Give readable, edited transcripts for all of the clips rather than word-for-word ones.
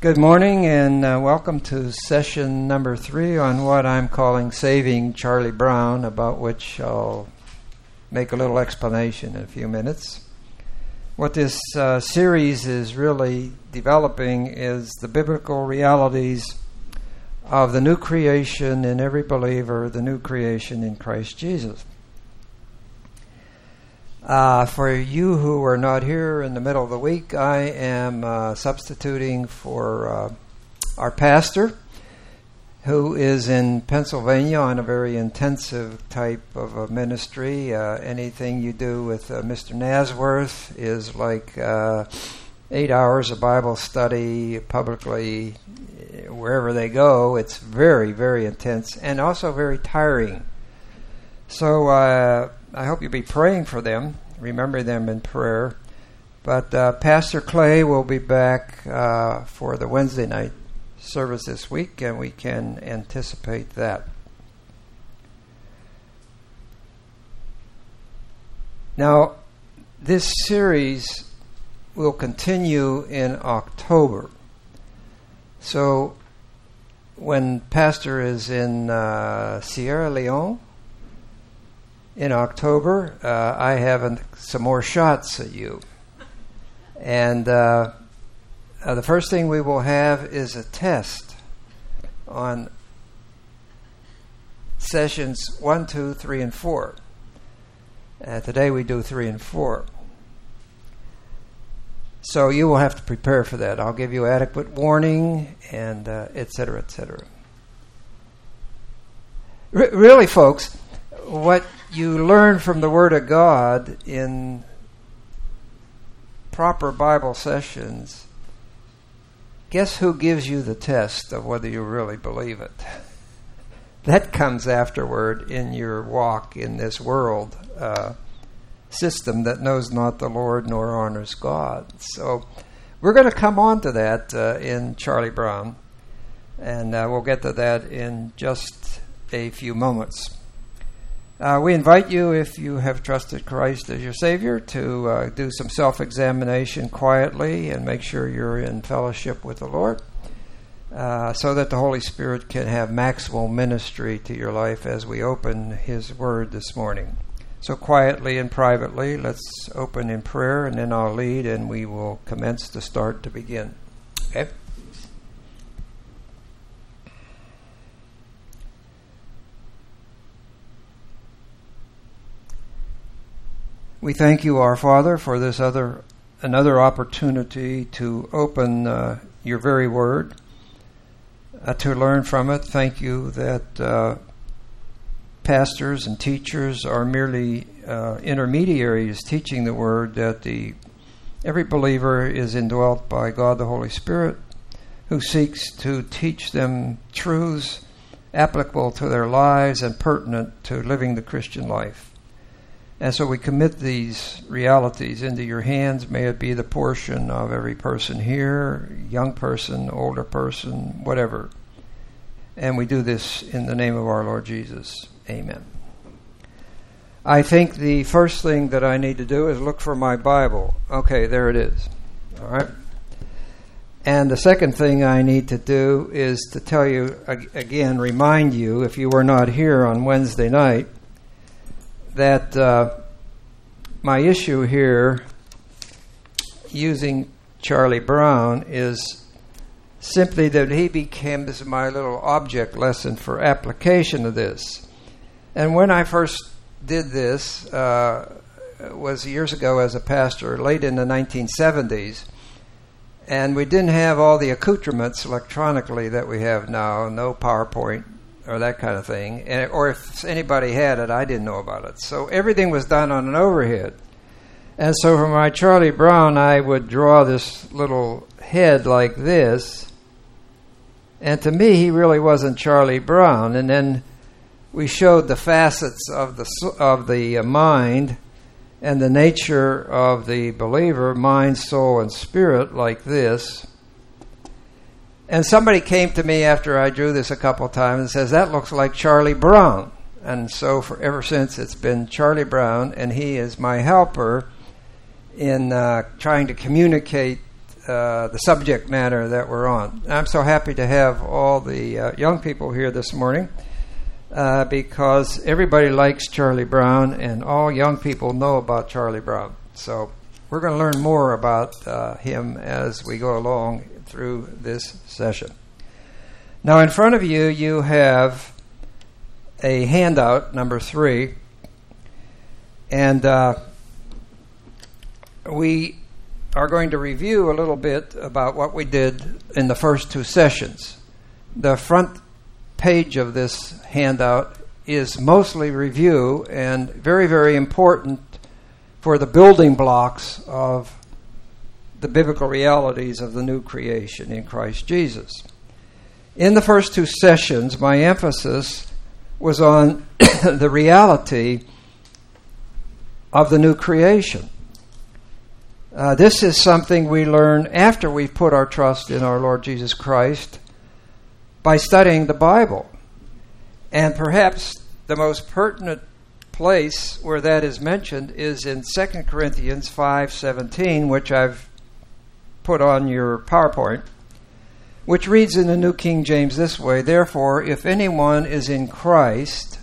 Good morning and welcome to session number 3 on what I'm calling Saving Charlie Brown, about which I'll make a little explanation in a few minutes. What this series is really developing is the biblical realities of the new creation in every believer, the new creation in Christ Jesus. For you who are not here in the middle of the week, I am substituting for our pastor, who is in Pennsylvania on a very intensive type of a ministry. Anything you do with Mr. Nasworth is like 8 hours of Bible study publicly wherever they go. It's very, very intense and also very tiring. So I hope you'll be praying for them. Remember them in prayer. But Pastor Clay will be back for the Wednesday night service this week, and we can anticipate that. Now, this series will continue in October. So when Pastor is in Sierra Leone, in October, I have some more shots at you. And the first thing we will have is a test on sessions 1, 2, 3, and 4. Today we do 3 and 4. So you will have to prepare for that. I'll give you adequate warning, and et cetera, et cetera. Really, folks, what you learn from the Word of God in proper Bible sessions, guess who gives you the test of whether you really believe it? That comes afterward in your walk in this world system that knows not the Lord nor honors God. So we're going to come on to that in Charlie Brown, and we'll get to that in just a few moments. We invite you, if you have trusted Christ as your Savior, to do some self-examination quietly and make sure you're in fellowship with the Lord, so that the Holy Spirit can have maximal ministry to your life as we open His Word this morning. So quietly and privately, let's open in prayer, and then I'll lead, and we will commence to start to begin. Okay? We thank you, our Father, for this another opportunity to open your very word, to learn from it. Thank you that pastors and teachers are merely intermediaries teaching the word, that every believer is indwelt by God the Holy Spirit, who seeks to teach them truths applicable to their lives and pertinent to living the Christian life. And so we commit these realities into your hands. May it be the portion of every person here, young person, older person, whatever. And we do this in the name of our Lord Jesus. Amen. I think the first thing that I need to do is look for my Bible. Okay, there it is. All right. And the second thing I need to do is to tell you, again, remind you, if you were not here on Wednesday night, that my issue here using Charlie Brown is simply that he becomes my little object lesson for application of this. And when I first did this, was years ago as a pastor, late in the 1970s, and we didn't have all the accoutrements electronically that we have now, no PowerPoint or that kind of thing, or if anybody had it, I didn't know about it. So everything was done on an overhead. And so for my Charlie Brown, I would draw this little head like this, and to me, he really wasn't Charlie Brown. And then we showed the facets of the mind and the nature of the believer, mind, soul, and spirit, like this. And somebody came to me after I drew this a couple of times and says, that looks like Charlie Brown. And so ever since, it's been Charlie Brown, and he is my helper in trying to communicate the subject matter that we're on. I'm so happy to have all the young people here this morning because everybody likes Charlie Brown and all young people know about Charlie Brown. So we're going to learn more about him as we go along through this session. Now in front of you, you have a handout, number 3, and we are going to review a little bit about what we did in the first 2 sessions. The front page of this handout is mostly review and very, very important for the building blocks of the biblical realities of the new creation in Christ Jesus. In the first 2 sessions, my emphasis was on the reality of the new creation. This is something we learn after we've put our trust in our Lord Jesus Christ by studying the Bible. And perhaps the most pertinent place where that is mentioned is in 2 Corinthians 5:17, which I've put on your PowerPoint, which reads in the New King James this way: "Therefore, if anyone is in Christ,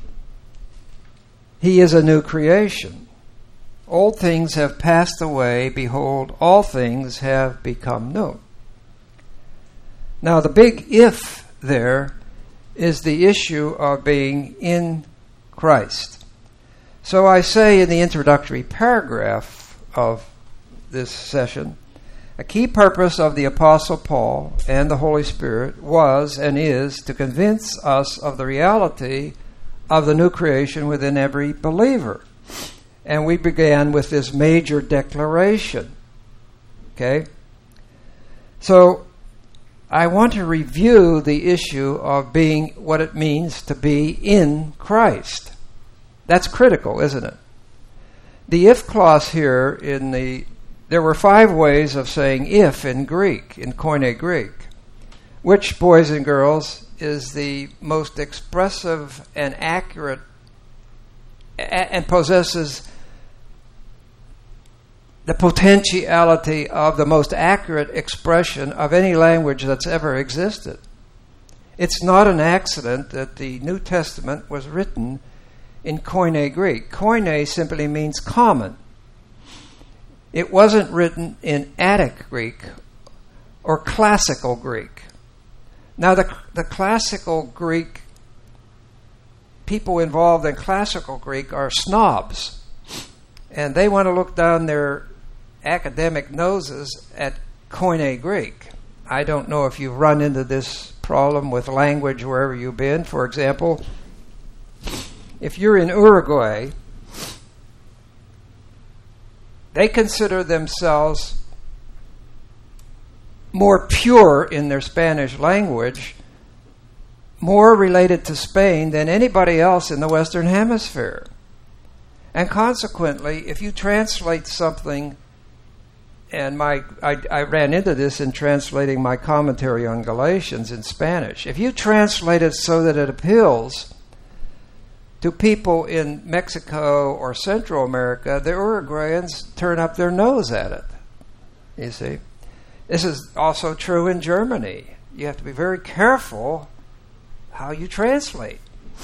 he is a new creation. Old things have passed away. Behold, all things have become new." Now, the big if there is the issue of being in Christ. So I say in the introductory paragraph of this session, a key purpose of the Apostle Paul and the Holy Spirit was and is to convince us of the reality of the new creation within every believer. And we began with this major declaration. Okay? So I want to review the issue of being what it means to be in Christ. That's critical, isn't it? The if clause here there were 5 ways of saying if in Greek, in Koine Greek, which, boys and girls, is the most expressive and accurate and possesses the potentiality of the most accurate expression of any language that's ever existed. It's not an accident that the New Testament was written in Koine Greek. Koine simply means common. It wasn't written in Attic Greek or Classical Greek. Now, the Classical Greek, people involved in Classical Greek are snobs, and they want to look down their academic noses at Koine Greek. I don't know if you've run into this problem with language wherever you've been. For example, if you're in Uruguay, they consider themselves more pure in their Spanish language, more related to Spain than anybody else in the Western Hemisphere. And consequently, if you translate something, and I ran into this in translating my commentary on Galatians in Spanish. If you translate it so that it appeals to people in Mexico or Central America, the Uruguayans turn up their nose at it. You see? This is also true in Germany. You have to be very careful how you translate.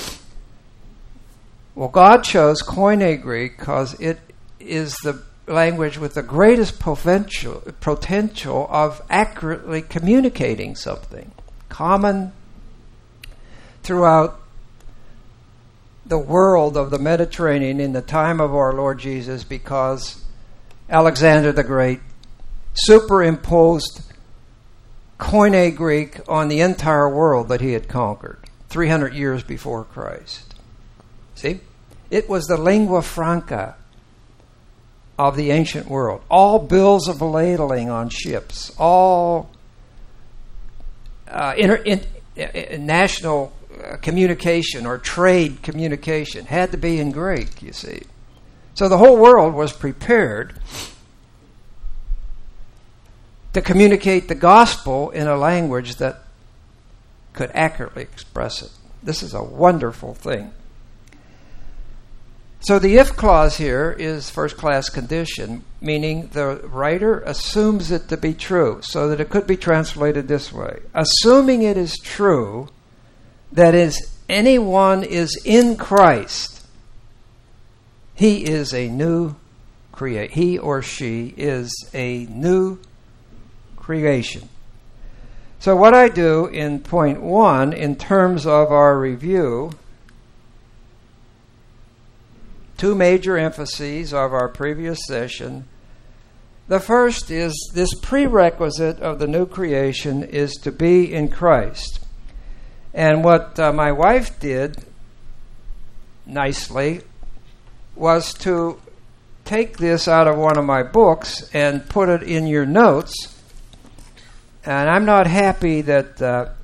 Well, God chose Koine Greek because it is the language with the greatest potential of accurately communicating something common throughout the world of the Mediterranean in the time of our Lord Jesus, because Alexander the Great superimposed Koine Greek on the entire world that he had conquered 300 years before Christ. See? It was the lingua franca of the ancient world. All bills of ladling on ships, all national communication or trade communication had to be in Greek, you see. So the whole world was prepared to communicate the gospel in a language that could accurately express it. This is a wonderful thing. So the if clause here is first-class condition, meaning the writer assumes it to be true, so that it could be translated this way. Assuming it is true, that is, anyone is in Christ, he is a new creation. He or she is a new creation. So what I do in point 1, in terms of our review, 2 major emphases of our previous session. The first is this prerequisite of the new creation is to be in Christ. And what my wife did nicely was to take this out of one of my books and put it in your notes. And I'm not happy that,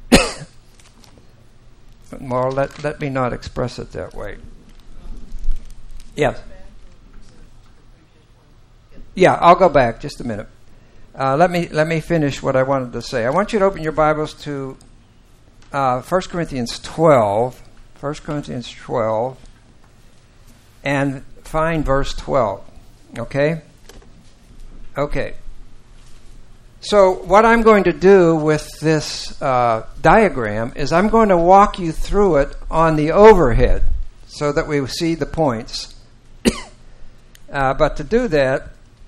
well, let me not express it that way. Yes. Yeah, I'll go back just a minute. Let me finish what I wanted to say. I want you to open your Bibles to 1 Corinthians 12. 1 Corinthians 12. And find verse 12. Okay? Okay. So what I'm going to do with this diagram is I'm going to walk you through it on the overhead so that we see the points. But to do that,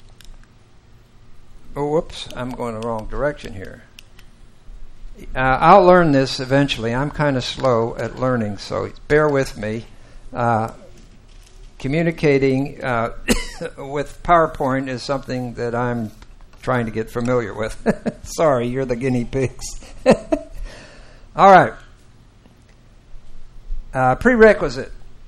I'm going the wrong direction here. I'll learn this eventually. I'm kind of slow at learning, so bear with me. Communicating with PowerPoint is something that I'm trying to get familiar with. Sorry, you're the guinea pigs. All right. Prerequisite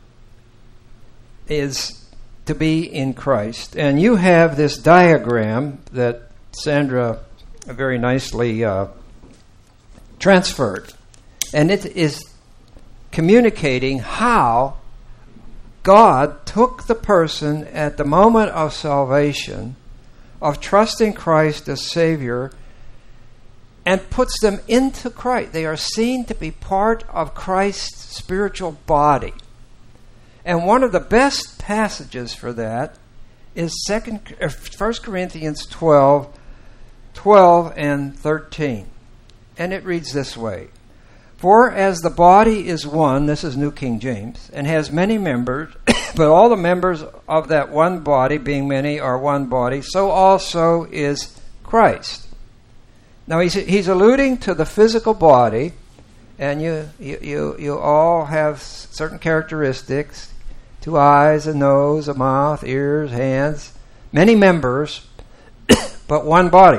is to be in Christ. And you have this diagram that Sandra very nicely transferred. And it is communicating how God took the person at the moment of salvation, of trusting Christ as Savior, and puts them into Christ. They are seen to be part of Christ's spiritual body. And one of the best passages for that is 1 Corinthians 12 and 13. And it reads this way. For as the body is one, this is New King James, and has many members, but all the members of that one body, being many, are one body, so also is Christ. Now he's alluding to the physical body, and you all have certain characteristics: 2 eyes, a nose, a mouth, ears, hands, many members, but one body.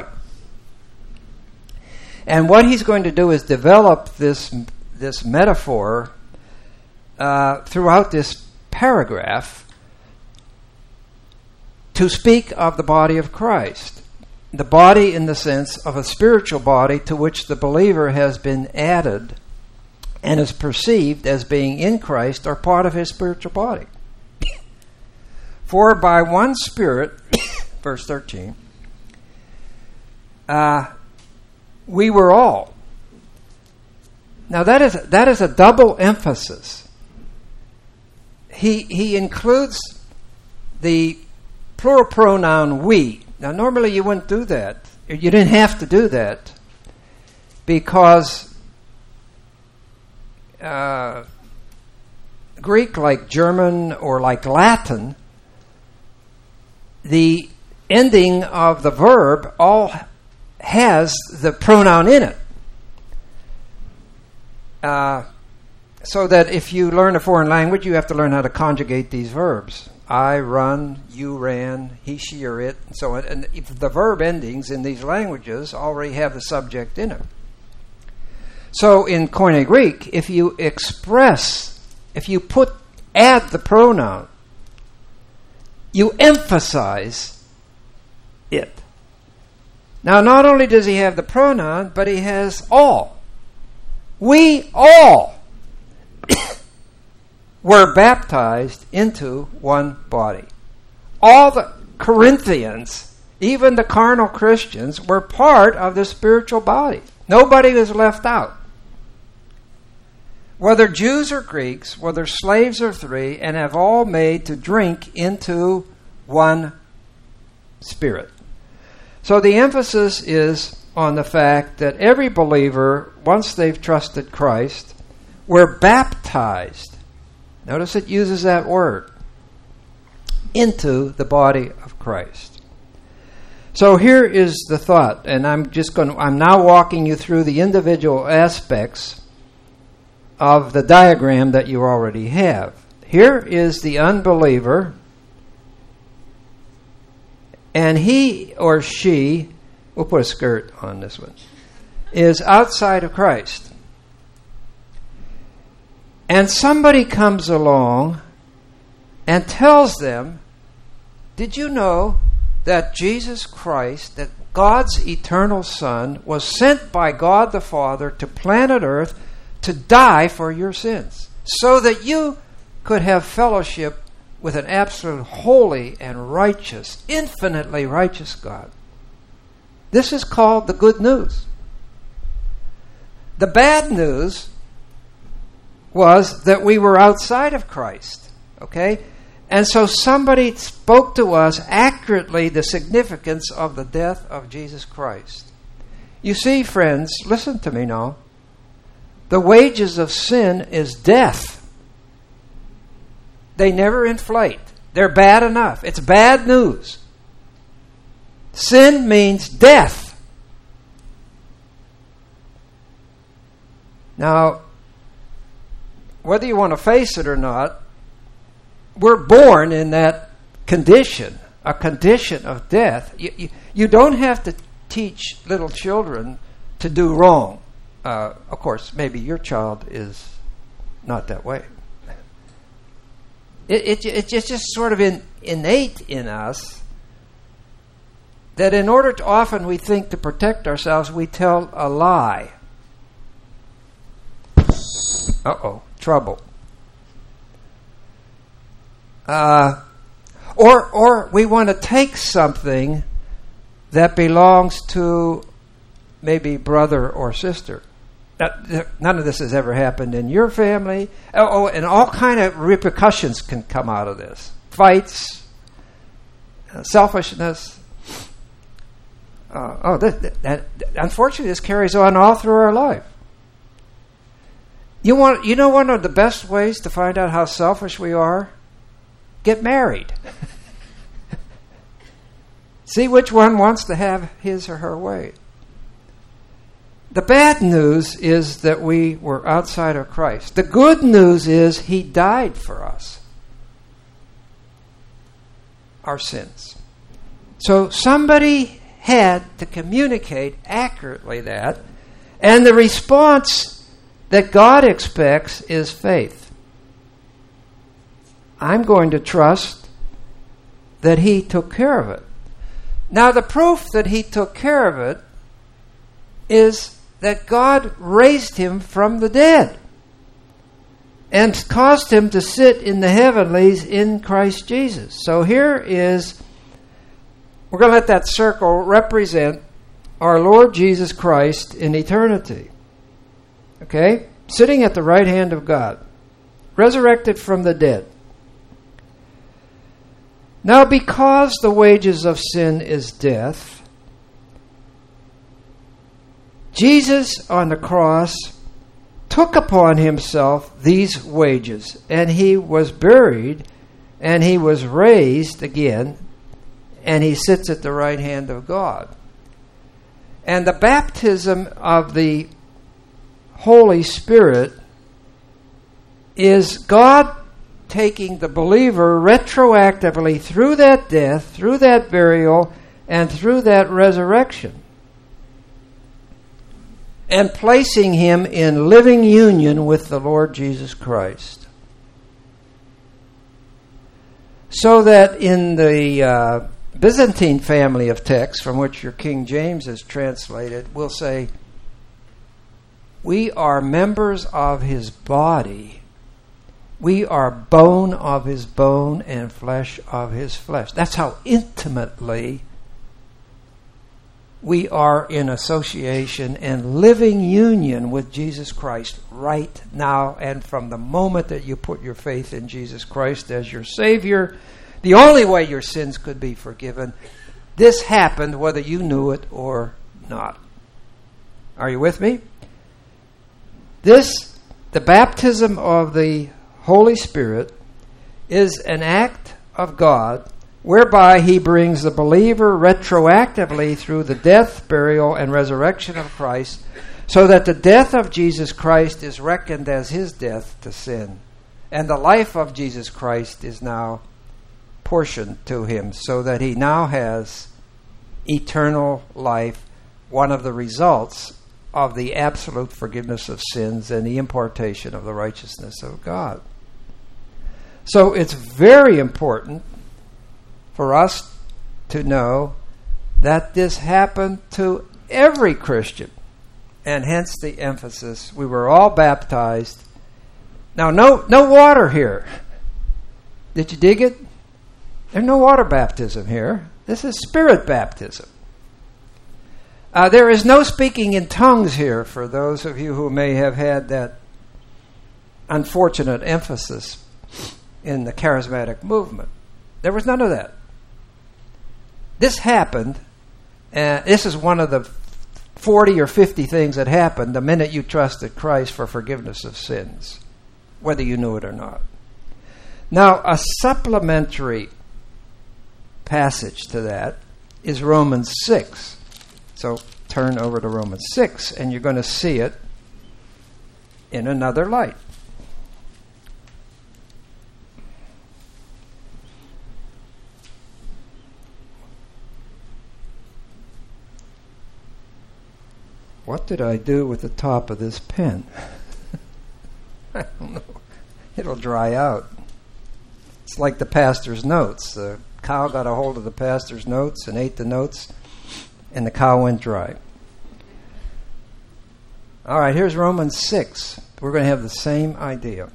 And what he's going to do is develop this metaphor throughout this paragraph to speak of the body of Christ. The body in the sense of a spiritual body to which the believer has been added and is perceived as being in Christ or part of his spiritual body. For by one Spirit, verse 13, we were all. Now that is a double emphasis. He includes the plural pronoun we. Now normally you wouldn't do that. You didn't have to do that because Greek, like German or like Latin, the ending of the verb all has the pronoun in it. So that if you learn a foreign language, you have to learn how to conjugate these verbs. I run, you ran, he, she, or it, and so on. And if the verb endings in these languages already have the subject in it. So in Koine Greek, if you add the pronoun, you emphasize it. Now, not only does he have the pronoun, but he has all. We all were baptized into one body. All the Corinthians, even the carnal Christians, were part of the spiritual body. Nobody was left out. whether Jews or Greeks, whether slaves or free, and have all made to drink into one Spirit. So the emphasis is on the fact that every believer, once they've trusted Christ, we're baptized. Notice it uses that word. Into the body of Christ. So here is the thought, and I'm now walking you through the individual aspects of the diagram that you already have. Here is the unbeliever, and he or she, we'll put a skirt on this one, is outside of Christ. And somebody comes along and tells them, did you know that Jesus Christ, that God's eternal Son, was sent by God the Father to planet Earth to die for your sins, so that you could have fellowship with an absolute holy and righteous, infinitely righteous God? This is called the good news. The bad news was that we were outside of Christ, okay? And so somebody spoke to us accurately the significance of the death of Jesus Christ. You see, friends, listen to me now. The wages of sin is death. They never inflate. They're bad enough. It's bad news. Sin means death. Now, whether you want to face it or not, we're born in that condition, a condition of death. You don't have to teach little children to do wrong. Of course, maybe your child is not that way. It's just sort of innate in us that in order to, often we think to protect ourselves, we tell a lie. Trouble. Or we want to take something that belongs to maybe brother or sister. None of this has ever happened in your family. And all kind of repercussions can come out of this. Fights, selfishness. Unfortunately, this carries on all through our life. You know one of the best ways to find out how selfish we are? Get married. See which one wants to have his or her way. The bad news is that we were outside of Christ. The good news is He died for us. Our sins. So somebody had to communicate accurately that, and the response that God expects is faith. I'm going to trust that He took care of it. Now, the proof that He took care of it is that God raised Him from the dead and caused Him to sit in the heavenlies in Christ Jesus. So here is, we're going to let that circle represent our Lord Jesus Christ in eternity. Okay? Sitting at the right hand of God, resurrected from the dead. Now, because the wages of sin is death, Jesus on the cross took upon Himself these wages, and He was buried, and He was raised again, and He sits at the right hand of God. And the baptism of the Holy Spirit is God taking the believer retroactively through that death, through that burial, and through that resurrection, and placing him in living union with the Lord Jesus Christ. So that in the Byzantine family of texts, from which your King James is translated, we'll say, we are members of His body. We are bone of His bone and flesh of His flesh. That's how intimately we are in association and living union with Jesus Christ right now. And from the moment that you put your faith in Jesus Christ as your Savior, the only way your sins could be forgiven, this happened whether you knew it or not. Are you with me? The baptism of the Holy Spirit, is an act of God whereby He brings the believer retroactively through the death, burial, and resurrection of Christ, so that the death of Jesus Christ is reckoned as His death to sin. And the life of Jesus Christ is now portioned to Him, so that He now has eternal life, one of the results of the absolute forgiveness of sins and the impartation of the righteousness of God. So it's very important for us to know that this happened to every Christian, and hence the emphasis. We were all baptized. Now, no water here. Did you dig it? There's no water baptism here. This is spirit baptism. There is no speaking in tongues here for those of you who may have had that unfortunate emphasis in the charismatic movement. There was none of that. This happened, and this is one of the 40 or 50 things that happened the minute you trusted Christ for forgiveness of sins, whether you knew it or not. Now, a supplementary passage to that is Romans 6. So turn over to Romans 6, and you're going to see it in another light. What did I do with the top of this pen? I don't know. It'll dry out. It's like the pastor's notes. The cow got a hold of the pastor's notes and ate the notes, and the cow went dry. All right, here's Romans 6. We're going to have the same idea.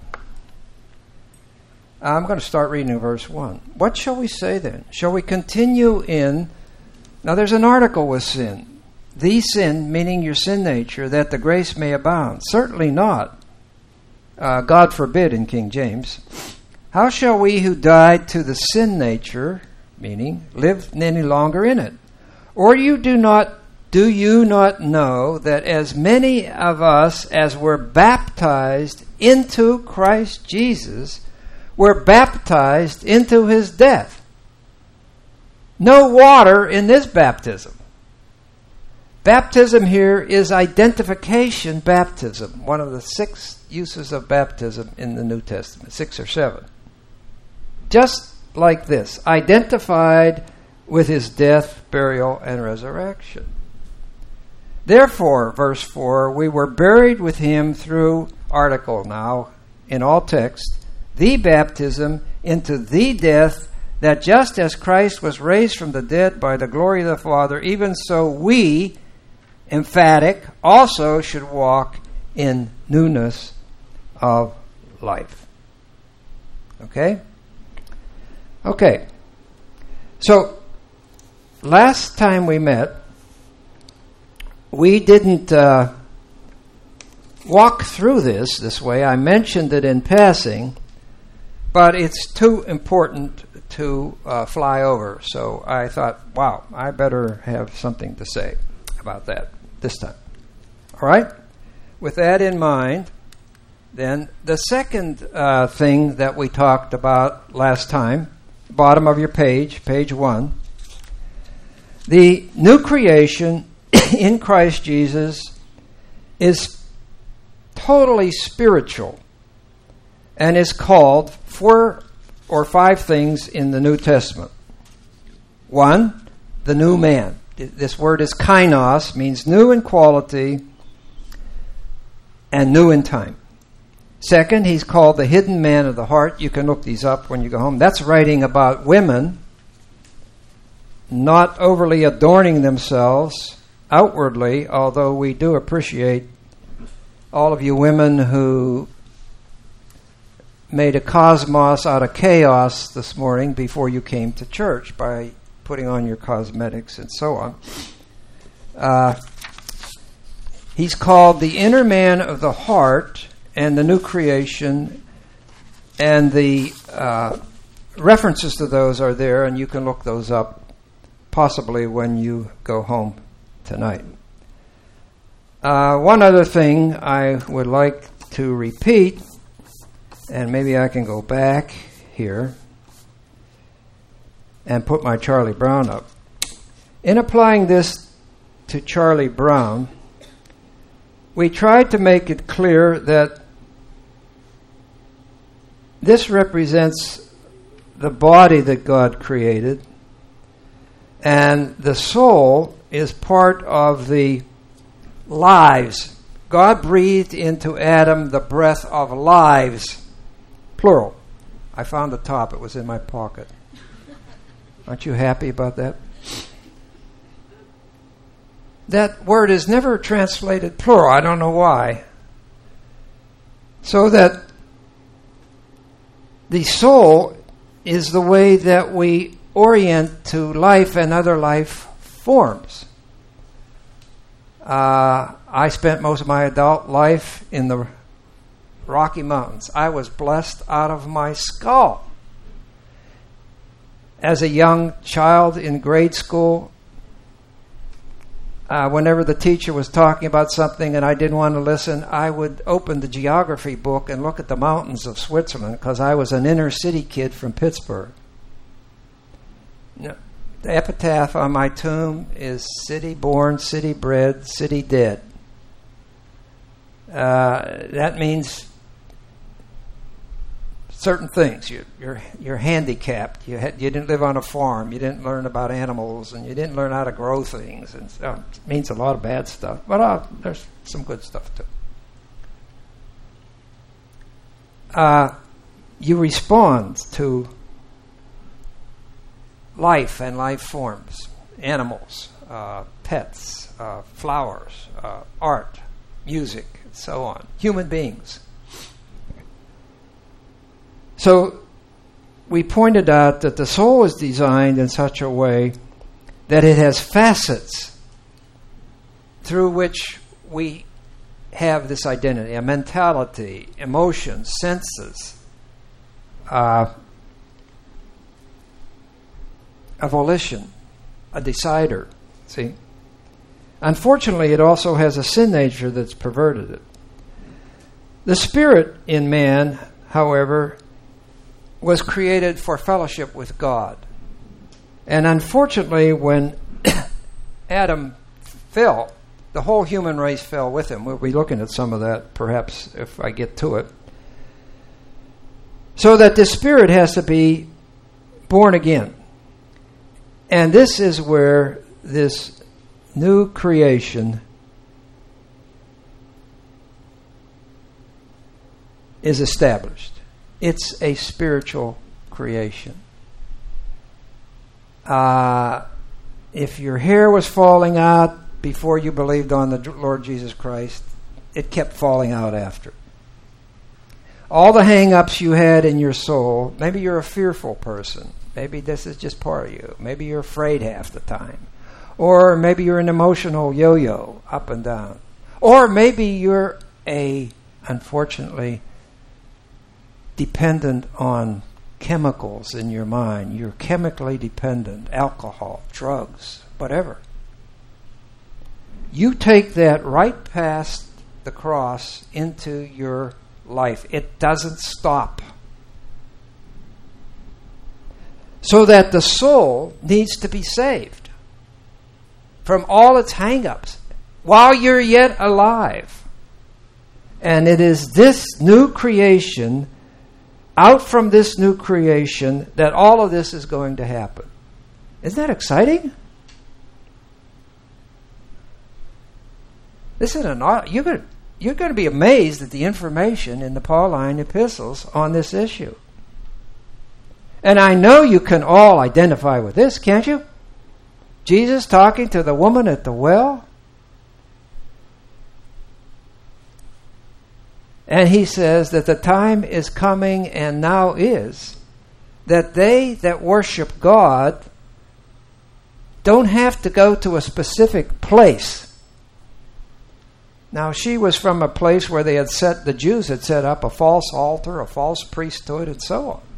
I'm going to start reading in verse 1. What shall we say then? Shall we continue in... Now there's an article with sin. The sin, meaning your sin nature, that the grace may abound. Certainly not. God forbid in King James. How shall we who died to the sin nature, meaning live any longer in it? Or do you not know that as many of us as were baptized into Christ Jesus were baptized into His death? No water in this baptism. Baptism here is identification baptism, one of the 6 uses of baptism in the New Testament, 6 or 7. Just like this, identified with His death, burial, and resurrection. Therefore, verse 4, we were buried with Him through, article now, in all text, the baptism into the death, that just as Christ was raised from the dead by the glory of the Father, even so we, emphatic, also should walk in newness of life. Okay? Okay. So, last time we met, we didn't walk through this way. I mentioned it in passing, but it's too important to fly over. So I thought, wow, I better have something to say about that this time. All right? With that in mind, then the second thing that we talked about last time, bottom of your page, page 1, the new creation in Christ Jesus is totally spiritual and is called 4 or 5 things in the New Testament. 1, the new man. This word is kainos, means new in quality and new in time. Second, he's called the hidden man of the heart. You can look these up when you go home. That's writing about women not overly adorning themselves outwardly, although we do appreciate all of you women who made a cosmos out of chaos this morning before you came to church by putting on your cosmetics and so on. He's called the inner man of the heart and the new creation, and the references to those are there, and you can look those up possibly when you go home tonight. One other thing I would like to repeat, and maybe I can go back here and put my Charlie Brown up. In applying this to Charlie Brown, we tried to make it clear that this represents the body that God created, and the soul is part of the lives. God breathed into Adam the breath of lives, plural. I found the top. It was in my pocket. Aren't you happy about that? That word is never translated plural. I don't know why. So that the soul is the way that we orient to life and other life forms. I spent most of my adult life in the Rocky Mountains. I was blessed out of my skull. As a young child in grade school, whenever the teacher was talking about something and I didn't want to listen, I would open the geography book and look at the mountains of Switzerland because I was an inner city kid from Pittsburgh. The epitaph on my tomb is city born, city bred, city dead. That means certain things. You're handicapped. You didn't live on a farm. You didn't learn about animals, and you didn't learn how to grow things. And it means a lot of bad stuff. But there's some good stuff too. You respond to life and life forms, animals, pets, flowers, art, music, and so on. Human beings. So we pointed out that the soul is designed in such a way that it has facets through which we have this identity, a mentality, emotions, senses, a volition, a decider. See? Unfortunately, it also has a sin nature that's perverted it. The spirit in man, however, was created for fellowship with God. And unfortunately, when Adam fell, the whole human race fell with him. We'll be looking at some of that, perhaps, if I get to it. So that the spirit has to be born again. And this is where this new creation is established. It's a spiritual creation. If your hair was falling out before you believed on the Lord Jesus Christ, it kept falling out after. All the hang-ups you had in your soul, maybe you're a fearful person. Maybe this is just part of you. Maybe you're afraid half the time. Or maybe you're an emotional yo-yo, up and down. Or maybe you're unfortunately, dependent on chemicals in your mind. You're chemically dependent. Alcohol, drugs, whatever. You take that right past the cross into your life. It doesn't stop. So that the soul needs to be saved from all its hang-ups while you're yet alive. And it is this new creation, out from this new creation, that all of this is going to happen. Isn't that exciting? You're going to be amazed at the information in the Pauline epistles on this issue. And I know you can all identify with this, can't you? Jesus talking to the woman at the well. And he says that the time is coming, and now is, that they that worship God don't have to go to a specific place. Now, she was from a place where the Jews had set up a false altar, a false priesthood, and so on.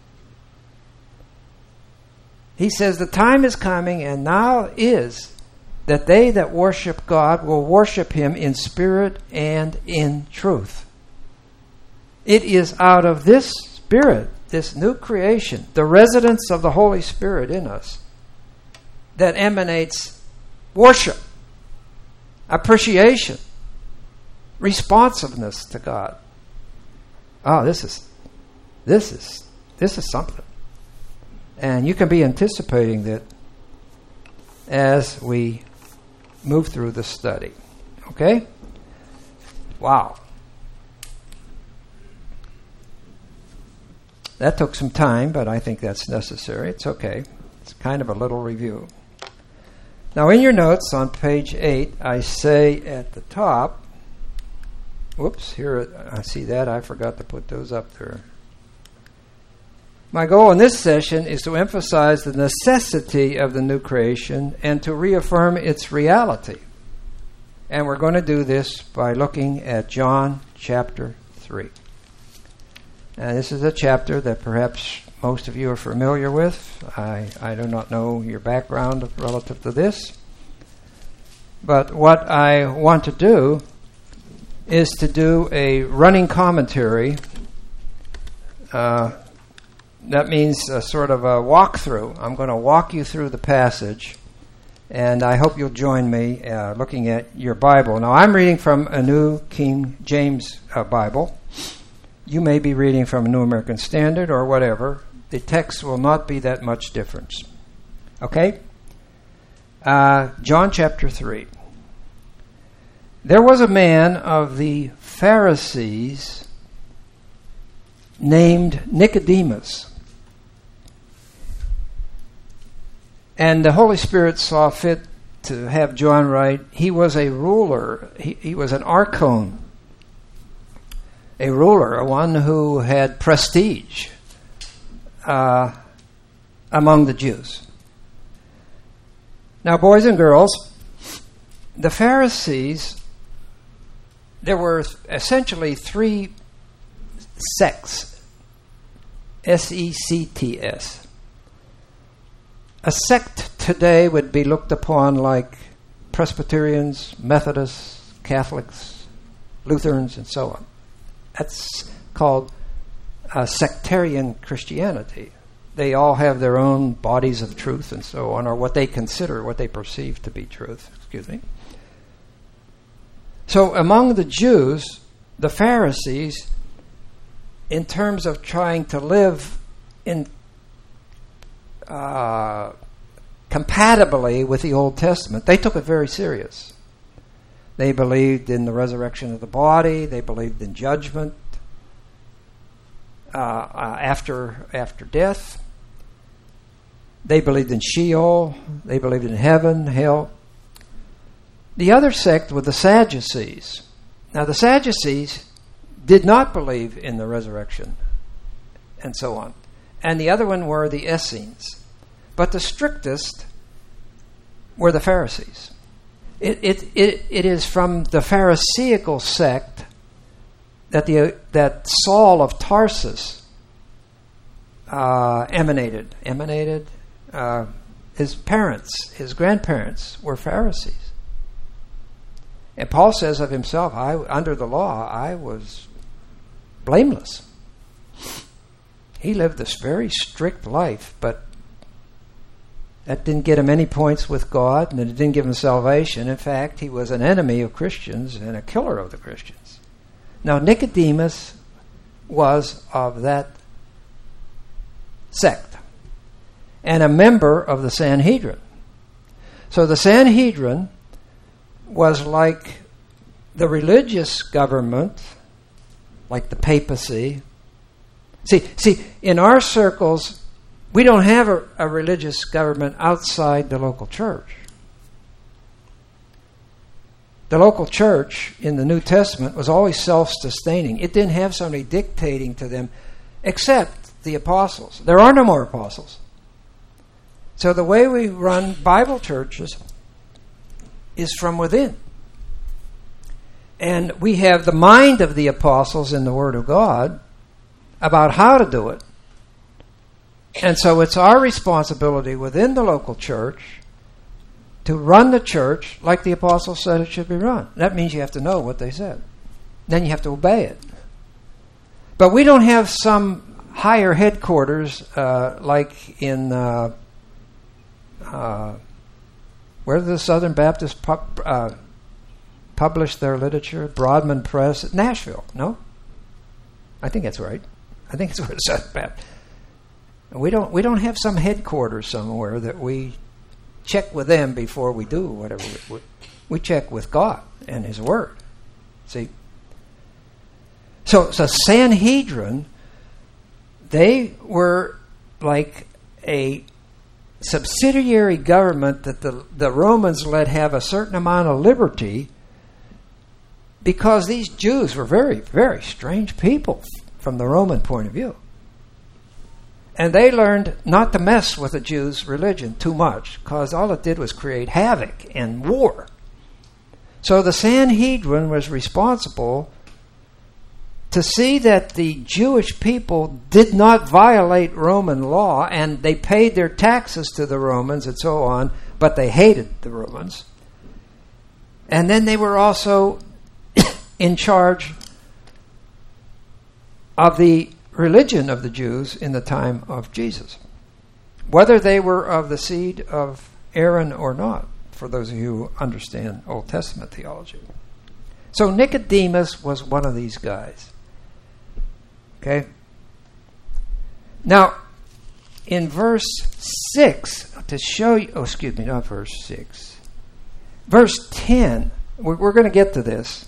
He says the time is coming, and now is, that they that worship God will worship Him in spirit and in truth. It is out of this Spirit, this new creation, the residence of the Holy Spirit in us, that emanates worship, appreciation, responsiveness to God. Oh, this is something. And you can be anticipating that as we move through the study. Okay? Wow. That took some time, but I think that's necessary. It's okay. It's kind of a little review. Now, in your notes on page 8, I say at the top, whoops, here, I see that. I forgot to put those up there. My goal in this session is to emphasize the necessity of the new creation and to reaffirm its reality. And we're going to do this by looking at John chapter 3. And this is a chapter that perhaps most of you are familiar with. I do not know your background relative to this. But what I want to do is to do a running commentary. That means a sort of a walkthrough. I'm going to walk you through the passage, and I hope you'll join me looking at your Bible. Now, I'm reading from a New King James Bible. You may be reading from a New American Standard or whatever. The text will not be that much difference. Okay? John chapter 3. There was a man of the Pharisees named Nicodemus. And the Holy Spirit saw fit to have John write. He was a ruler. He was an archon. A ruler, one who had prestige among the Jews. Now, boys and girls, the Pharisees, there were essentially three sects. S-E-C-T-S. A sect today would be looked upon like Presbyterians, Methodists, Catholics, Lutherans, and so on. That's called sectarian Christianity. They all have their own bodies of truth and so on, or what they consider, what they perceive to be truth. So among the Jews, the Pharisees, in terms of trying to live in compatibly with the Old Testament, they took it very serious. They believed in the resurrection of the body. They believed in judgment after death. They believed in Sheol. They believed in heaven, hell. The other sect were the Sadducees. Now, the Sadducees did not believe in the resurrection and so on. And the other one were the Essenes. But the strictest were the Pharisees. It is from the Pharisaical sect that Saul of Tarsus emanated. His parents, his grandparents were Pharisees. And Paul says of himself, under the law, I was blameless. He lived this very strict life, but that didn't get him any points with God, and it didn't give him salvation. In fact, he was an enemy of Christians and a killer of the Christians. Now, Nicodemus was of that sect and a member of the Sanhedrin. So the Sanhedrin was like the religious government, like the papacy. See, in our circles, we don't have a religious government outside the local church. The local church in the New Testament was always self-sustaining. It didn't have somebody dictating to them except the apostles. There are no more apostles. So the way we run Bible churches is from within. And we have the mind of the apostles in the Word of God about how to do it. And so it's our responsibility within the local church to run the church like the apostles said it should be run. That means you have to know what they said. Then you have to obey it. But we don't have some higher headquarters like in where the Southern Baptists publish their literature, Broadman Press, Nashville. No, I think that's right. I think it's where the Southern Baptist. We don't have some headquarters somewhere that we check with them before we do whatever we check with God and His Word. See. So Sanhedrin, they were like a subsidiary government that the Romans let have a certain amount of liberty because these Jews were very, very strange people from the Roman point of view. And they learned not to mess with the Jews' religion too much because all it did was create havoc and war. So the Sanhedrin was responsible to see that the Jewish people did not violate Roman law, and they paid their taxes to the Romans and so on, but they hated the Romans. And then they were also in charge of the religion of the Jews in the time of Jesus, whether they were of the seed of Aaron or not, for those of you who understand Old Testament theology. So Nicodemus was one of these guys. Okay? Now, in verse 6, to show you, not verse 6. Verse 10, we're going to get to this.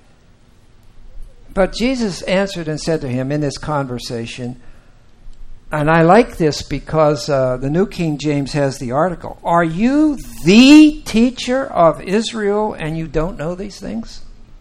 But Jesus answered and said to him in this conversation, and I like this because the New King James has the article, "Are you the teacher of Israel and you don't know these things?"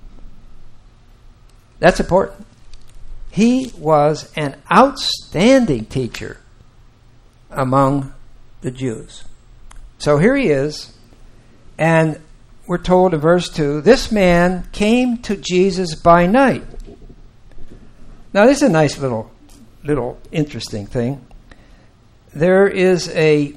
That's important. He was an outstanding teacher among the Jews. So here he is, and we're told in verse 2, this man came to Jesus by night. Now this is a nice little interesting thing. There is in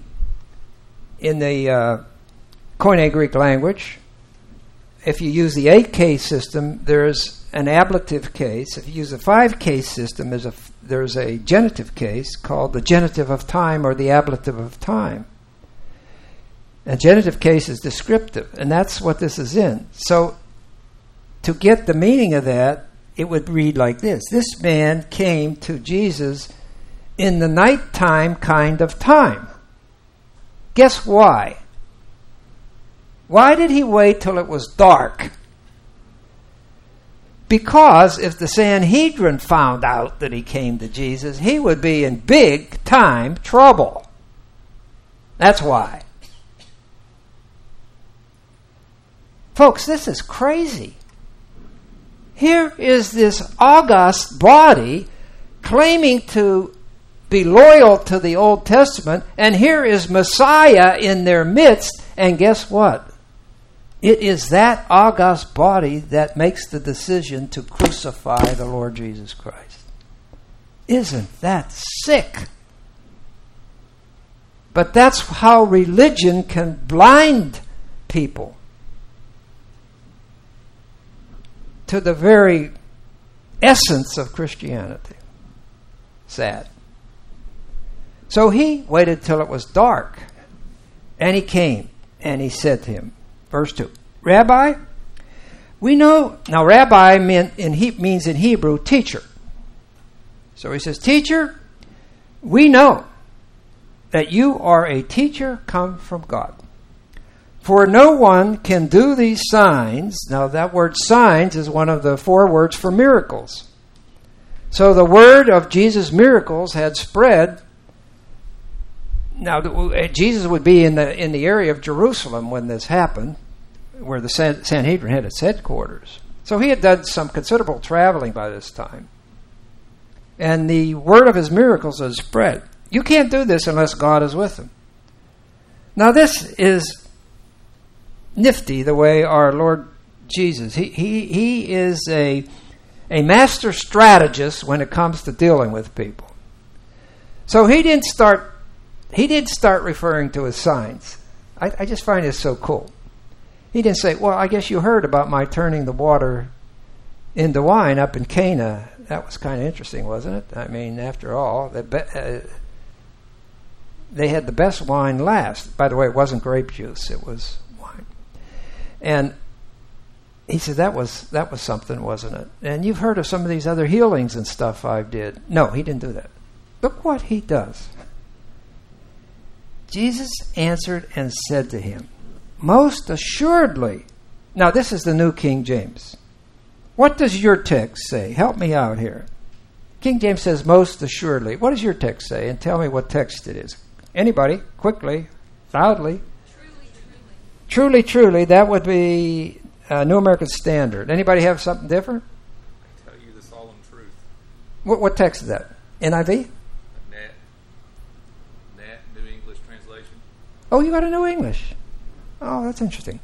the Koine Greek language, if you use the 8-case system, there's an ablative case. If you use a 5-case system, there's a genitive case called the genitive of time or the ablative of time. And genitive case is descriptive, and that's what this is in. So to get the meaning of that, it would read like this. This man came to Jesus in the nighttime kind of time. Guess why? Why did he wait till it was dark? Because if the Sanhedrin found out that he came to Jesus, he would be in big time trouble. That's why. Folks, this is crazy. Here is this august body claiming to be loyal to the Old Testament, and here is Messiah in their midst, and guess what? It is that august body that makes the decision to crucify the Lord Jesus Christ. Isn't that sick? But that's how religion can blind people to the very essence of Christianity. Sad. So he waited till it was dark, and he came, and he said to him, verse 2, Rabbi, we know... Now, rabbi means in Hebrew, teacher. So he says, Teacher, we know that you are a teacher come from God. For no one can do these signs. Now, that word signs is one of the 4 words for miracles. So the word of Jesus' miracles had spread. Now, Jesus would be in the area of Jerusalem when this happened, where the Sanhedrin had its headquarters. So he had done some considerable traveling by this time. And the word of his miracles had spread. You can't do this unless God is with him. Now this is nifty, the way our Lord Jesus, he is a master strategist when it comes to dealing with people. So he didn't start referring to his signs. I just find this so cool. He didn't say, well, I guess you heard about my turning the water into wine up in Cana. That was kind of interesting, wasn't it? I mean, after all, they had the best wine last. By the way, it wasn't grape juice, it was wine. And he said, that was something, wasn't it? And you've heard of some of these other healings and stuff I did. No, he didn't do that. Look what he does. Jesus answered and said to him, most assuredly. Now, this is the New King James. What does your text say? Help me out here. King James says, most assuredly. What does your text say? And tell me what text it is. Anybody? Quickly. Loudly. Truly, truly. That would be New American Standard. Anybody have something different? I tell you the solemn truth. What text is that? NIV? Nat, New English Translation. Oh, you got a New English. Oh, that's interesting.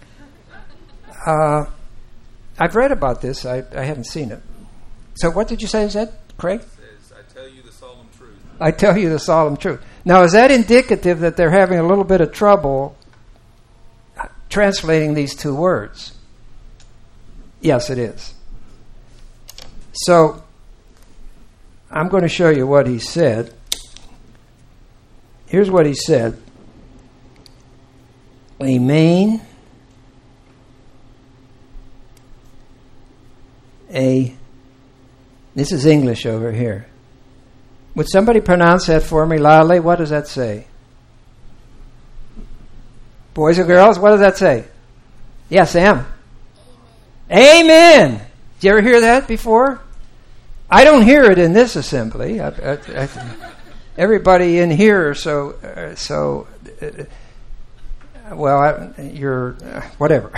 I've read about this. I haven't seen it. So what did you say is that, Craig? It says, I tell you the solemn truth. I tell you the solemn truth. Now, is that indicative that they're having a little bit of trouble translating these two words? Yes, it is. So, I'm going to show you what he said. Here's what he said. Amen. This is English over here. Would somebody pronounce that for me loudly? What does that say? Boys or girls, what does that say? Yes, Sam. Amen. Did you ever hear that before? I don't hear it in this assembly. Everybody in here, you're whatever.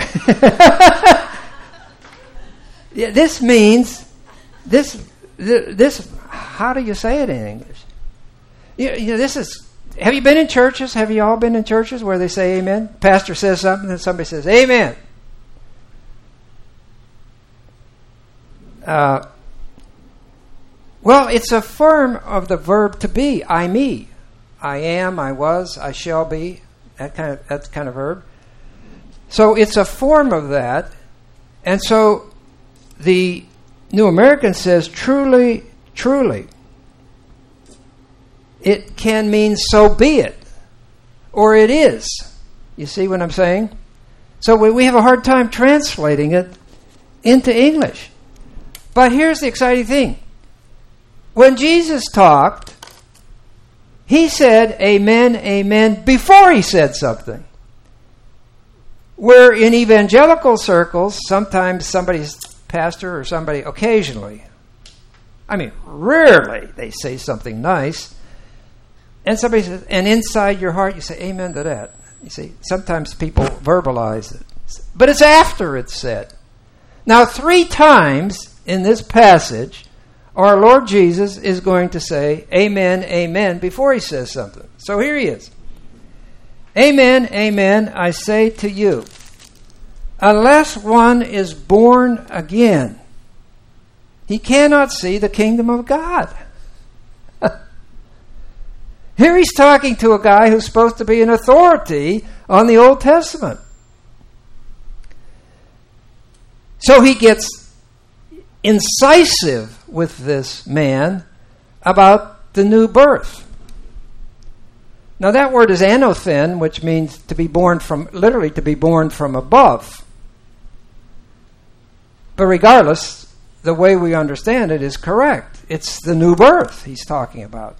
Yeah, this means this. How do you say it in English? You know, this is. Have you been in churches? Have you all been in churches where they say amen? Pastor says something and somebody says amen. Well, it's a form of the verb to be. I, me. I am, I was, I shall be. That kind of verb. So it's a form of that. And so the New American says truly, truly. It can mean so be it. Or it is. You see what I'm saying? So we have a hard time translating it into English. But here's the exciting thing. When Jesus talked, he said amen, amen before he said something. Where in evangelical circles, sometimes somebody's pastor or somebody occasionally, I mean rarely, they say something nice. And somebody says, and inside your heart you say amen to that. You see, sometimes people verbalize it. But it's after it's said. Now 3 times in this passage, our Lord Jesus is going to say amen, amen before he says something. So here he is. Amen, amen, I say to you, unless one is born again, he cannot see the kingdom of God. Here he's talking to a guy who's supposed to be an authority on the Old Testament. So he gets incisive with this man about the new birth. Now that word is anothen, which means to be born from, literally to be born from above. But regardless, the way we understand it is correct. It's the new birth he's talking about.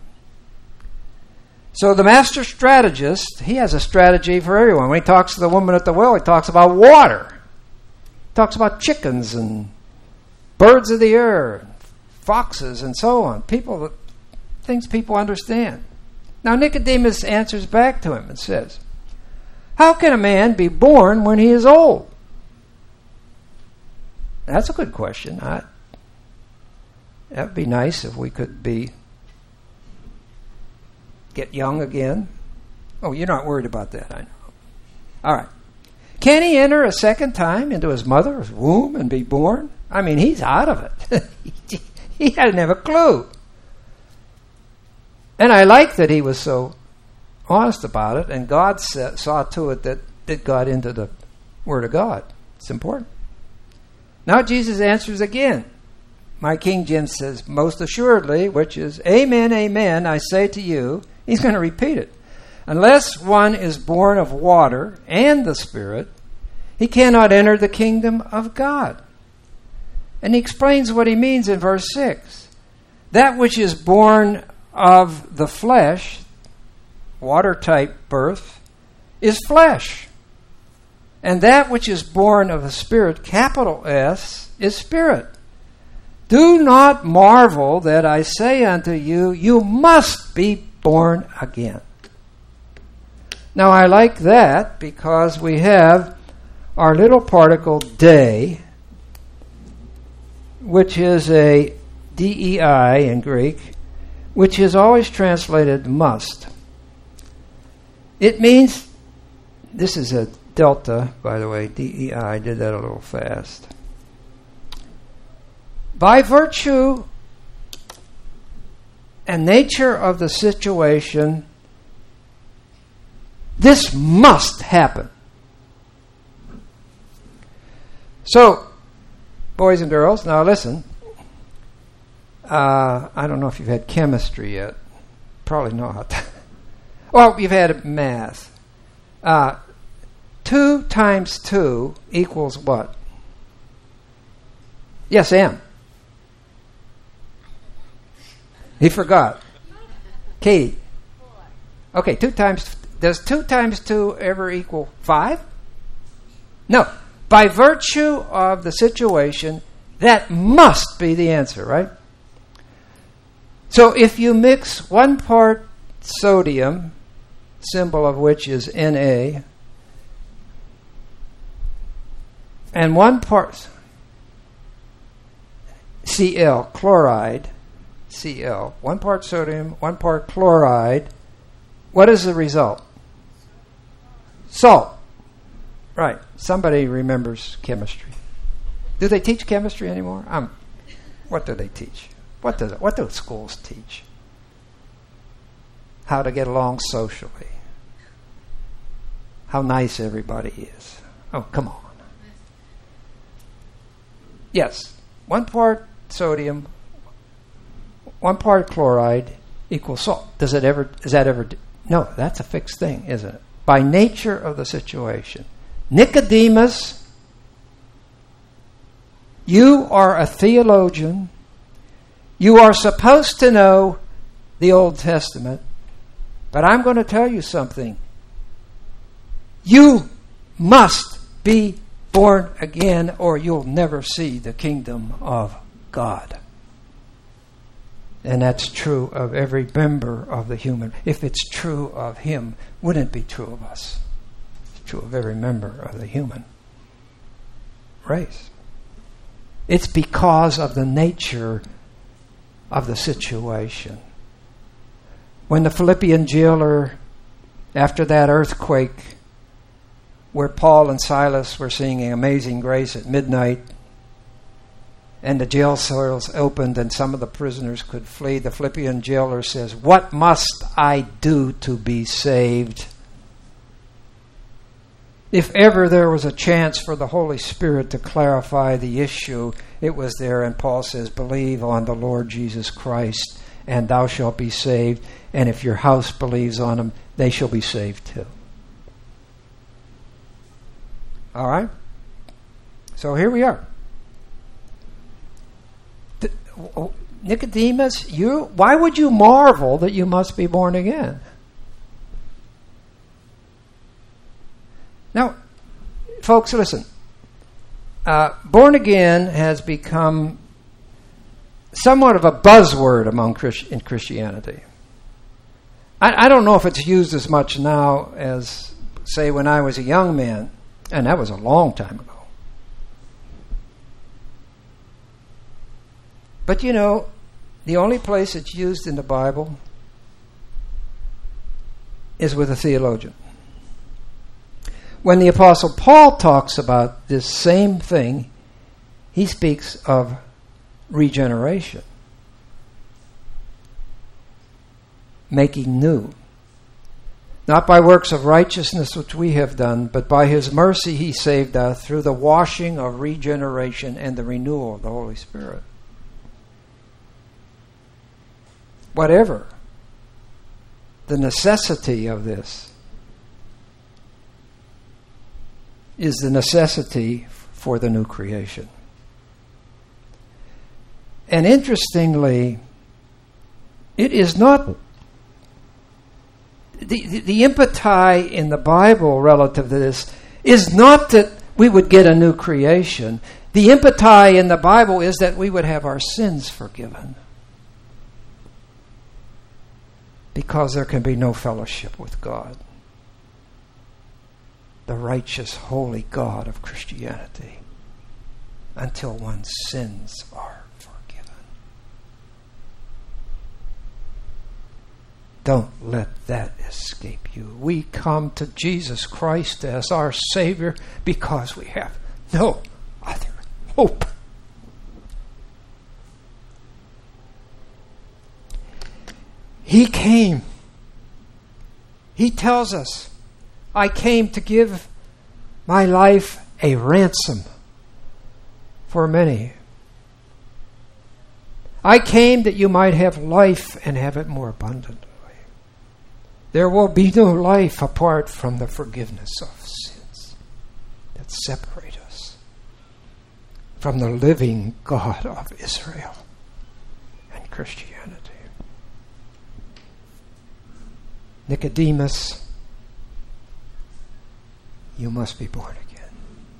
So the master strategist, he has a strategy for everyone. When he talks to the woman at the well, he talks about water. He talks about chickens and birds of the air, foxes, and so on. Things people understand. Now Nicodemus answers back to him and says, how can a man be born when he is old? That's a good question. That would be nice if we could get young again. Oh, you're not worried about that, I know. All right. Can he enter a second time into his mother's womb and be born? I mean, he's out of it. He doesn't have a clue. And I like that he was so honest about it, and God saw to it that it got into the Word of God. It's important. Now Jesus answers again. My King James says, most assuredly, which is, amen, amen, I say to you. He's going to repeat it. Unless one is born of water and the Spirit, he cannot enter the kingdom of God. And he explains what he means in verse 6. That which is born of the flesh, water-type birth, is flesh. And that which is born of the Spirit, capital S, is spirit. Do not marvel that I say unto you, you must be born again. Now, I like that because we have our little particle de, which is a dei in Greek, which is always translated must. It means, this is a delta, by the way, dei, I did that a little fast. By virtue and nature of the situation, this must happen. So, boys and girls, now listen. I don't know if you've had chemistry yet. Probably not. Well, you've had math. 2 times 2 equals what? Yes, Am. He forgot. Katie. Okay, 2 times... Does 2 times 2 ever equal 5? No. By virtue of the situation, that must be the answer, right? So if you mix 1 part sodium, symbol of which is Na, and 1 part Cl, chloride, Cl, 1 part sodium, 1 part chloride, what is the result? Salt. Right. Somebody remembers chemistry. Do they teach chemistry anymore? What do they teach? What do schools teach? How to get along socially. How nice everybody is. Oh, come on. Yes. 1 part sodium, 1 part chloride equals salt. Is that ever? No, that's a fixed thing, isn't it? By nature of the situation. Nicodemus, you are a theologian. You are supposed to know the Old Testament. But I'm going to tell you something. You must be born again or you'll never see the kingdom of God. And that's true of every member of the human. If it's true of him, wouldn't it be true of us? It's true of every member of the human race. It's because of the nature of the situation. When the Philippian jailer, after that earthquake, where Paul and Silas were singing Amazing Grace at midnight, and the jail cells opened and some of the prisoners could flee, the Philippian jailer says, what must I do to be saved? If ever there was a chance for the Holy Spirit to clarify the issue, it was there. And Paul says, believe on the Lord Jesus Christ, and thou shalt be saved. And if your house believes on him, they shall be saved too. All right? So here we are. Nicodemus, why would you marvel that you must be born again? Now, folks, listen. Born again has become somewhat of a buzzword in Christianity. I don't know if it's used as much now as, say, when I was a young man, and that was a long time ago. But you know, the only place it's used in the Bible is with a theologian. When the Apostle Paul talks about this same thing, he speaks of regeneration, making new. Not by works of righteousness which we have done, but by His mercy He saved us through the washing of regeneration and the renewal of the Holy Spirit. Whatever the necessity of this is the necessity for the new creation. And interestingly, it is not the impeti in the Bible relative to this is not that we would get a new creation. The impeti in the Bible is that we would have our sins forgiven. Because there can be no fellowship with God, the righteous, holy God of Christianity, until one's sins are forgiven. Don't let that escape you. We come to Jesus Christ as our Savior because we have no other hope. He came. He tells us, I came to give my life a ransom for many. I came that you might have life and have it more abundantly. There will be no life apart from the forgiveness of sins that separate us from the living God of Israel and Christianity. Nicodemus, you must be born again.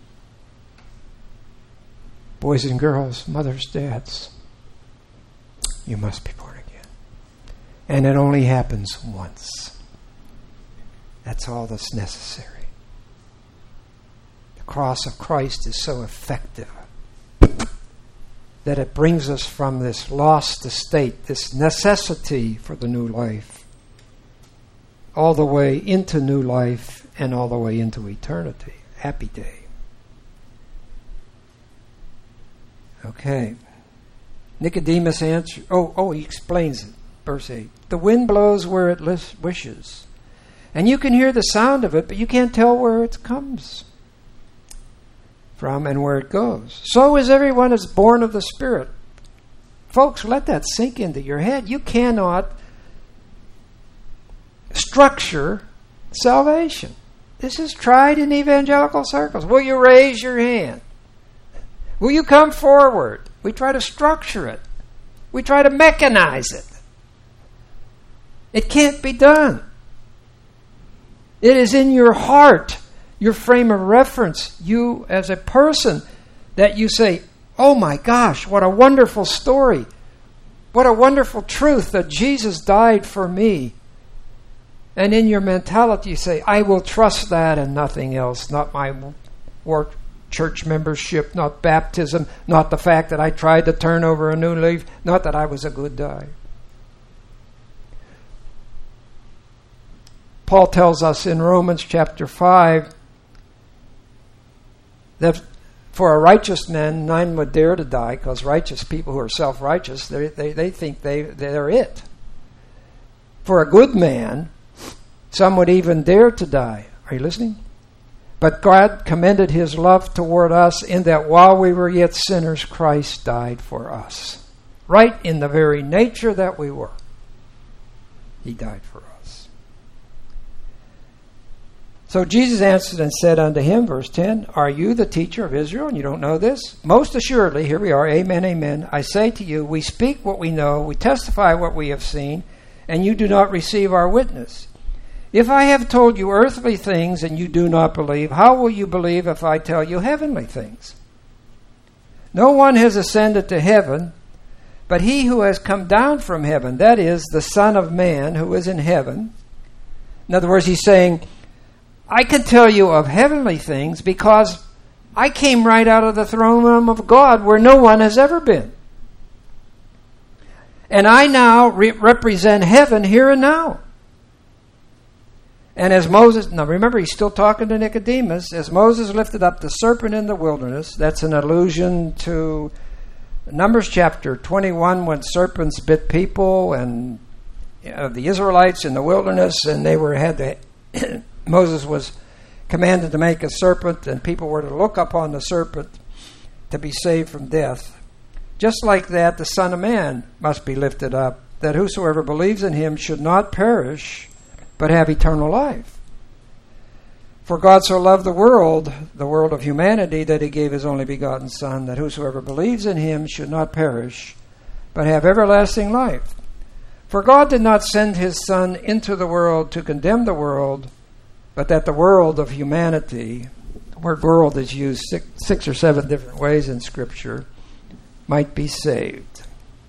Boys and girls, mothers, dads, you must be born again. And it only happens once. That's all that's necessary. The cross of Christ is so effective that it brings us from this lost estate, this necessity for the new life, all the way into new life and all the way into eternity. Happy day. Okay. Nicodemus answers. He explains it. Verse 8. The wind blows where it wishes. And you can hear the sound of it, but you can't tell where it comes from and where it goes. So is everyone that's born of the Spirit. Folks, let that sink into your head. You cannot structure salvation. This is tried in evangelical circles. Will you raise your hand? Will you come forward? We try to structure it. We try to mechanize it. It can't be done. It is in your heart, your frame of reference, you as a person, that you say, oh my gosh, what a wonderful story. What a wonderful truth that Jesus died for me. And in your mentality you say, I will trust that and nothing else, not my work, church membership, not baptism, not the fact that I tried to turn over a new leaf, not that I was a good guy. Paul tells us in Romans chapter 5 that for a righteous man, none would dare to die, because righteous people who are self-righteous, they think they're it. For a good man, some would even dare to die. Are you listening? But God commended His love toward us in that while we were yet sinners, Christ died for us. Right in the very nature that we were, He died for us. So Jesus answered and said unto him, verse 10, Are you the teacher of Israel, and you don't know this? Most assuredly, here we are, amen, amen. I say to you, we speak what we know, we testify what we have seen, and you do not receive our witness. If I have told you earthly things and you do not believe, how will you believe if I tell you heavenly things? No one has ascended to heaven, but he who has come down from heaven, that is, the Son of Man who is in heaven. In other words, he's saying, I can tell you of heavenly things because I came right out of the throne room of God where no one has ever been. And I now represent heaven here and now. And as Moses, now remember, he's still talking to Nicodemus, as Moses lifted up the serpent in the wilderness, that's an allusion to Numbers chapter 21 when serpents bit people and the Israelites in the wilderness, and Moses was commanded to make a serpent, and people were to look upon the serpent to be saved from death. Just like that, the Son of Man must be lifted up, that whosoever believes in him should not perish, but have eternal life. For God so loved the world of humanity, that he gave his only begotten Son, that whosoever believes in him should not perish, but have everlasting life. For God did not send his Son into the world to condemn the world, but that the world of humanity, the word world is used six or seven different ways in Scripture, might be saved.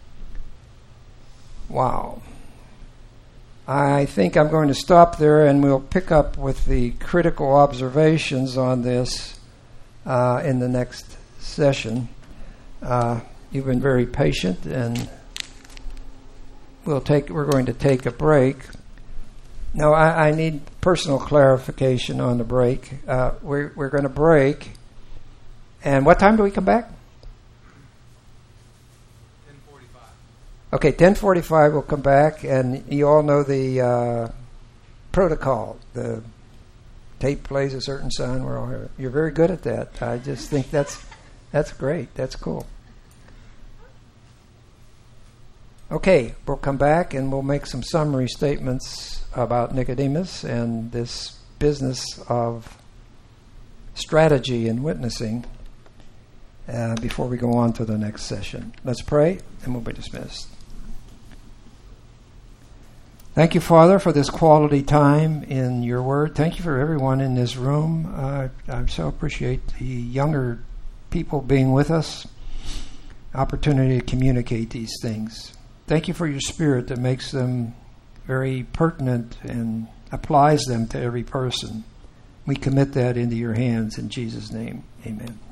Wow. I think I'm going to stop there, and we'll pick up with the critical observations on this in the next session. You've been very patient, and we're going to take a break. Now, I need personal clarification on the break. We're going to break, and what time do we come back? 10:45. Okay, 10:45 we'll come back, and you all know the protocol. The tape plays a certain sound. We're all here. You're very good at that. I just think that's great. That's cool. Okay, we'll come back and we'll make some summary statements about Nicodemus and this business of strategy and witnessing before we go on to the next session. Let's pray and we'll be dismissed. Thank you, Father, for this quality time in your word. Thank you for everyone in this room. I so appreciate the younger people being with us, opportunity to communicate these things. Thank you for your Spirit that makes them very pertinent and applies them to every person. We commit that into your hands in Jesus' name. Amen.